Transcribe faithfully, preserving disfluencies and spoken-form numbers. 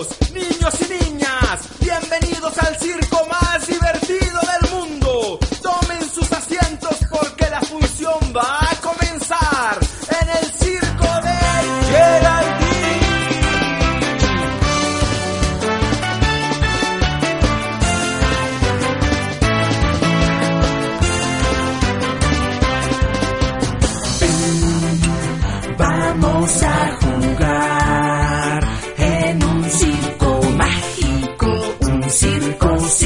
caballeros, niños y niñas, bienvenidos al circo más divertido del mundo. Tomen sus asientos porque la función va a comenzar en el circo de Geraldine. Vamos a jugar.